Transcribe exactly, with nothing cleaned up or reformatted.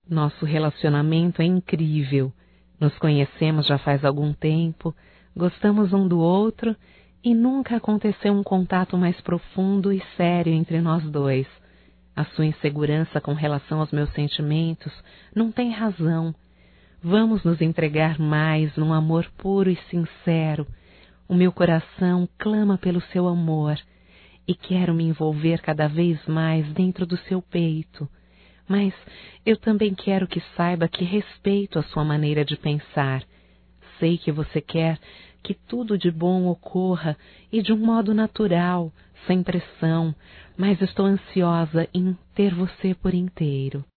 Nosso relacionamento é incrível. Nos conhecemos já faz algum tempo, gostamos um do outro e nunca aconteceu um contato mais profundo e sério entre nós dois. A sua insegurança com relação aos meus sentimentos não tem razão. Vamos nos entregar mais num amor puro e sincero. O meu coração clama pelo seu amor e quero me envolver cada vez mais dentro do seu peito. Mas eu também quero que saiba que respeito a sua maneira de pensar. Sei que você quer que tudo de bom ocorra e de um modo natural, sem pressão, mas estou ansiosa em ter você por inteiro.